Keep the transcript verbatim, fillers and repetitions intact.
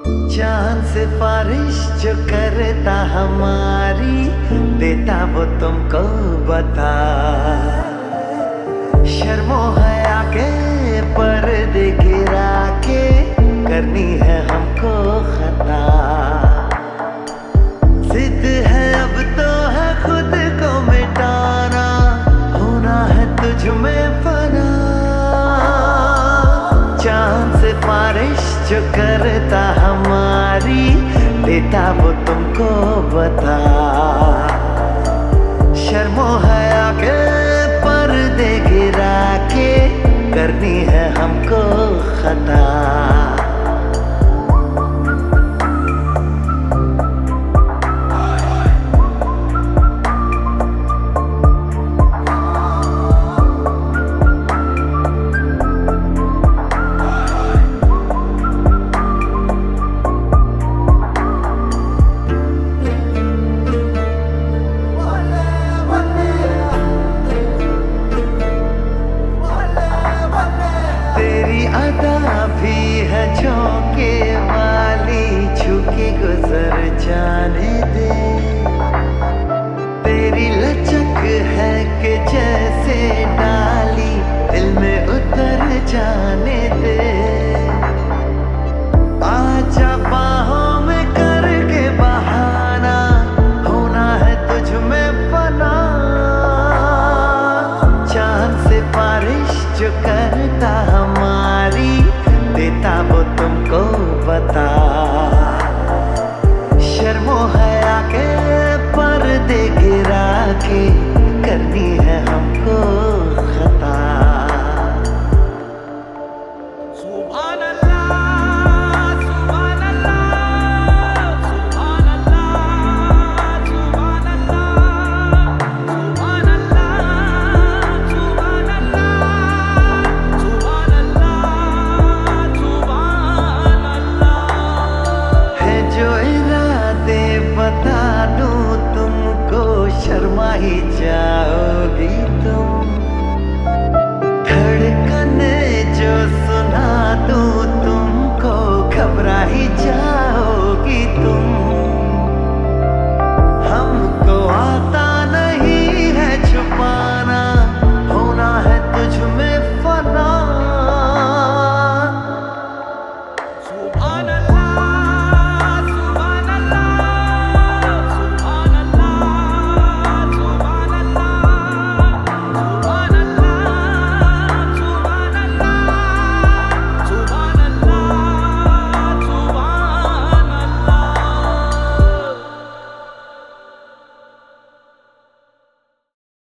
चांद सिफारिश जो करता हमारी, देता वो तुमको बता। शर्मो हया के पर्दे गिरा के करनी है हमको खता। जिद है अब तो है खुद को मिटाना, होना है तुझ में फना। चांद सिफारिश जो करता हमारी, देता वो तुमको बता। शर्मो हया के पर्दे गिरा के करनी है हमको खता। अदा भी है झोंके वाली, झुकी गुजर जाने दे। तेरी लचक है कि जैसे डाली, दिल में उतर जाने दे। आजा बाहों में करके बहाना, होना है तुझ में फना। चांद से बारिश जो करता हमारी, देता वो तुमको बता। शर्मो हया के पर्दे गिरा के करनी है हमको खता। सुभान अल्लाह, सुभान अल्लाह, सुभान अल्लाह, सुभान अल्लाह, सुभान अल्लाह, सुभान अल्लाह, सुभान अल्लाह, सुभान अल्लाह। है जो इरादे बता दूं तुमको, शर्मा ही जाओगी।